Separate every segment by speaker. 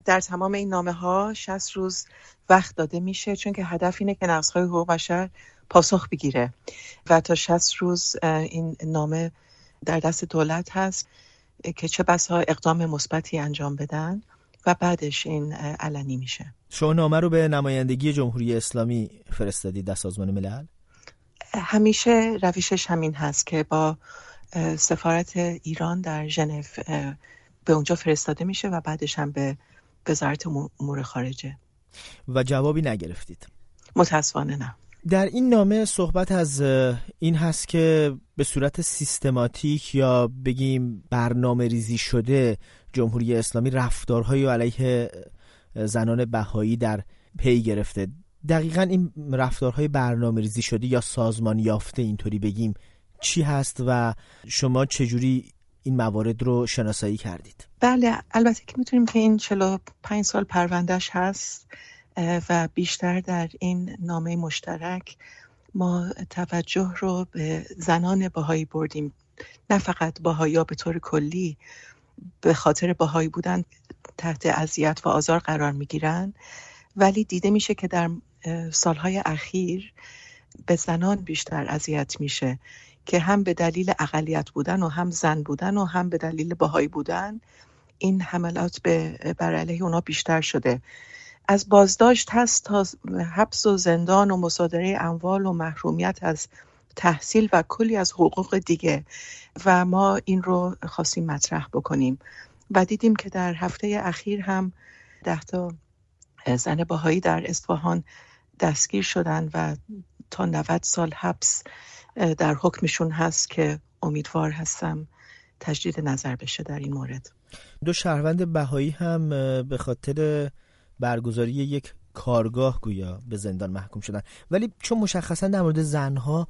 Speaker 1: در تمام این نامه‌ها 60 روز وقت داده میشه، چون که هدف اینه که نقض‌های حقوق بشر پاسخ بگیره و تا 60 روز این نامه در دست دولت هست که چه بسا اقدام مثبتی انجام بدن و بعدش این علنی میشه.
Speaker 2: شما نامه رو به نمایندگی جمهوری اسلامی فرستادید در سازمان ملل؟
Speaker 1: همیشه روشش همین هست که با سفارت ایران در ژنو به اونجا فرستاده میشه و بعدش هم به وزارت امور خارجه.
Speaker 2: و جوابی نگرفتید؟
Speaker 1: متاسفانه نه.
Speaker 2: در این نامه صحبت از این هست که به صورت سیستماتیک یا بگیم برنامه ریزی شده جمهوری اسلامی رفتارهای علیه زنان بهایی در پی گرفته. دقیقاً این رفتارهای برنامه ریزی شده یا سازمان یافته اینطوری بگیم چی هست و شما چجوری این موارد رو شناسایی کردید؟
Speaker 1: بله، البته که میتونیم که این 45 سال پروندهش هست و بیشتر در این نامه مشترک ما توجه رو به زنان بهایی بردیم، نه فقط بهایی‌ها به طور کلی به خاطر بهایی بودن تحت اذیت و آزار قرار میگیرن، ولی دیده میشه که در سالهای اخیر به زنان بیشتر اذیت میشه که هم به دلیل اقلیت بودن و هم زن بودن و هم به دلیل بهایی بودن این حملات بر علیه اونا بیشتر شده. از بازداشت هست تا حبس و زندان و مصادره اموال و محرومیت از تحصیل و کلی از حقوق دیگه و ما این رو خواستیم مطرح بکنیم و دیدیم که در هفته اخیر هم 10 تا زن بهایی در اصفهان دستگیر شدن و تا 90 سال حبس در حکمشون هست که امیدوار هستم تجدید نظر بشه در این مورد.
Speaker 2: 2 شهروند بهایی هم به خاطر برگزاری یک کارگاه گویا به زندان محکوم شدن، ولی چون مشخصا در مورد زنها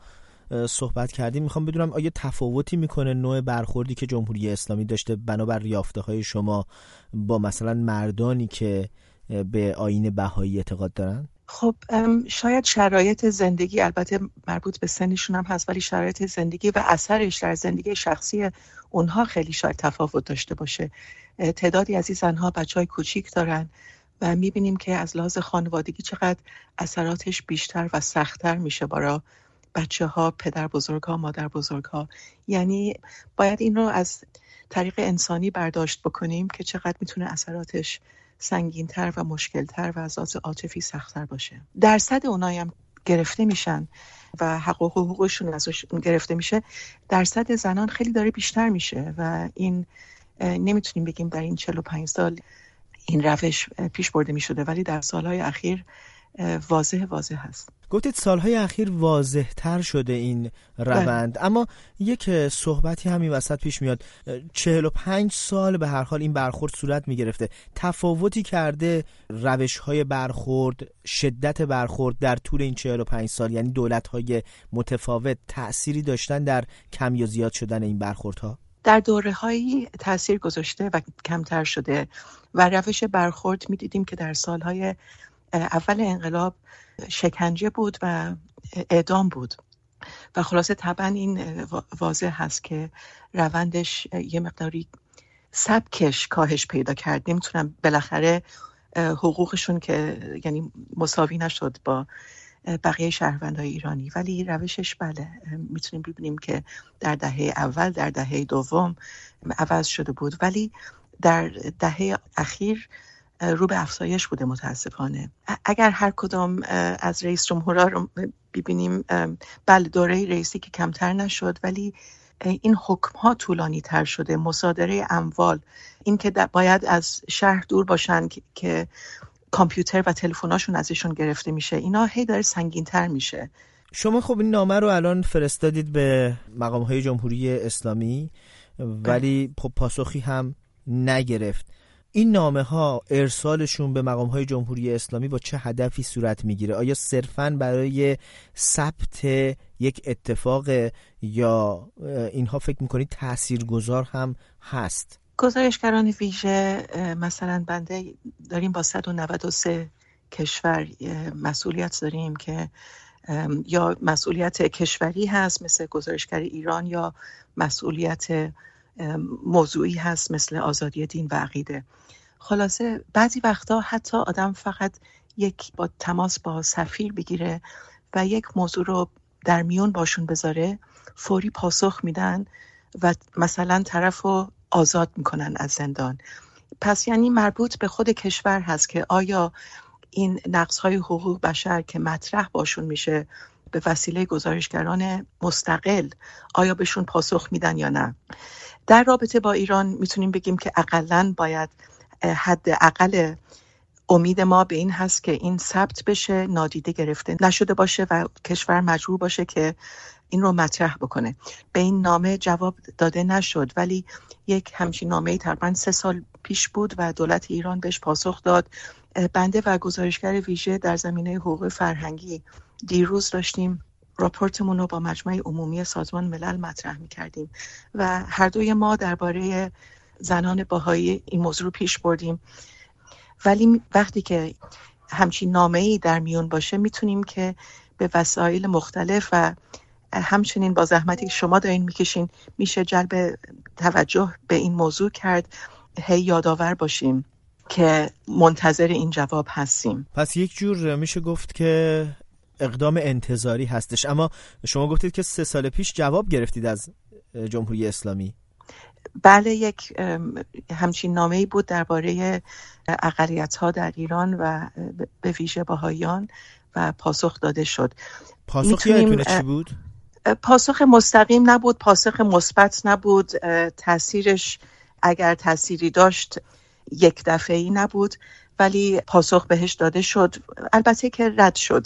Speaker 2: صحبت کردیم میخوام بدونم آیا تفاوتی میکنه نوع برخوردی که جمهوری اسلامی داشته بنابر یافته های شما با مثلا مردانی که به آیین بهایی اعتقاد دارن؟
Speaker 1: خب شاید شرایط زندگی، البته مربوط به سنشون هم هست، ولی شرایط زندگی و اثرش در زندگی شخصی اونها خیلی شاید تفاوت داشته باشه. تعدادی از این زنها بچهای کوچیک دارن و میبینیم که از لحاظ خانوادگی چقدر اثراتش بیشتر و سخت‌تر میشه برای بچه ها، پدر بزرگ ها، مادر بزرگ ها. یعنی باید این رو از طریق انسانی برداشت بکنیم که چقدر میتونه اثراتش سنگین‌تر و مشکل‌تر و از لحاظ عاطفی سخت‌تر باشه. درصد اونایی هم گرفته میشن و حقوقشون ازشون گرفته میشه، درصد زنان خیلی داره بیشتر میشه و این نمیتونیم بگیم در این 45 سال این روش پیش برده میشده، ولی در سالهای اخیر واضح هست.
Speaker 2: گفتید سالهای اخیر واضح تر شده این روند، اما یک صحبتی همین وسط پیش میاد. 45 سال به هر حال این برخورد صورت میگرفته، تفاوتی کرده روش‌های برخورد، شدت برخورد در طول این 45 سال؟ یعنی دولت‌های متفاوت تأثیری داشتن در کم یا زیاد شدن این برخوردها؟
Speaker 1: در دوره‌هایی تأثیر گذاشته و کمتر شده و روش برخورد می‌دیدیم که در سالهای اول انقلاب شکنجه بود و اعدام بود و خلاصه طبعا این واضح هست که روندش یه مقداری سبکش کاهش پیدا کرد. نمیتونم بالاخره حقوقشون که یعنی مساوی نشد با بقیه شهروندهای ایرانی، ولی روشش بله میتونیم ببینیم که در دهه اول، در دهه دوم عوض شده بود، ولی در دهه اخیر رو به افزایش بوده متاسفانه. اگر هر کدام از رئیس جمهورها رو ببینیم، بله دوره رئیسی که کمتر نشد، ولی این حکم‌ها طولانی تر شده. مصادره اموال، این که باید از شهر دور باشن که کامپیوتر و تلفن‌هاشون ازشون گرفته میشه، اینا هی داره سنگین‌تر میشه.
Speaker 2: شما خب این نامه رو الان فرستادید به مقام‌های جمهوری اسلامی ولی پاسخی هم نگرفت. این نامه ها ارسالشون به مقام های جمهوری اسلامی با چه هدفی صورت میگیره؟ آیا صرفاً برای ثبت یک اتفاق یا اینها فکر میکنید تاثیرگذار هم هست؟
Speaker 1: گزارشگران ویژه مثلا بنده داریم با 193 کشور مسئولیت داریم که یا مسئولیت کشوری هست مثل گزارشگر ایران یا مسئولیت موضوعی هست مثل آزادی دین و عقیده خلاصه بعضی وقتا حتی آدم فقط با تماس با سفیر بگیره و یک موضوع رو در میون باشون بذاره، فوری پاسخ میدن و مثلا طرف رو آزاد میکنن از زندان. پس یعنی مربوط به خود کشور هست که آیا این نقض‌های حقوق بشر که مطرح باشون میشه به وسیله گزارشگران مستقل، آیا بهشون پاسخ میدن یا نه. در رابطه با ایران میتونیم بگیم که اقلن باید حداقل امید ما به این هست که این ثبت بشه، نادیده گرفته نشده باشه و کشور مجبور باشه که این رو مطرح بکنه. به این نامه جواب داده نشد، ولی یک همچین نامه‌ای تقریباً 3 سال پیش بود و دولت ایران بهش پاسخ داد. بنده و گزارشگر ویژه در زمینه حقوق فرهنگی دیروز داشتیم راپورتمون رو با مجمع عمومی سازمان ملل مطرح می‌کردیم و هر دوی ما درباره زنان بهایی این موضوع رو پیش بردیم. ولی وقتی که همچین نامه‌ای در میون باشه میتونیم که به وسایل مختلف و همچنین با زحمتی که شما دارین میکشین میشه جلب توجه به این موضوع کرد، هی یادآور باشیم که منتظر این جواب هستیم.
Speaker 2: پس یک جور میشه گفت که اقدام انتظاری هستش. اما شما گفتید که 3 سال پیش جواب گرفتید از جمهوری اسلامی.
Speaker 1: بله، یک همچین نامه‌ای بود درباره اقلیت‌ها در ایران و به ویژه بهائیان و پاسخ داده شد.
Speaker 2: پاسخ یادتونه چی بود؟
Speaker 1: پاسخ مستقیم نبود، پاسخ مثبت نبود، تاثیرش اگر تأثیری داشت یک دفعه‌ای نبود، ولی پاسخ بهش داده شد، البته که رد شد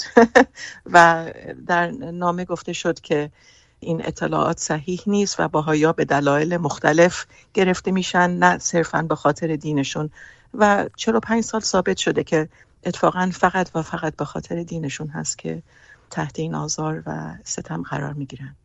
Speaker 1: و در نامه گفته شد که این اطلاعات صحیح نیست و بهائی‌ها به دلایل مختلف گرفته میشن، نه صرفاً به خاطر دینشون، و 45 سال ثابت شده که اتفاقاً فقط و فقط به خاطر دینشون هست که تحت این آزار و ستم قرار میگیرن.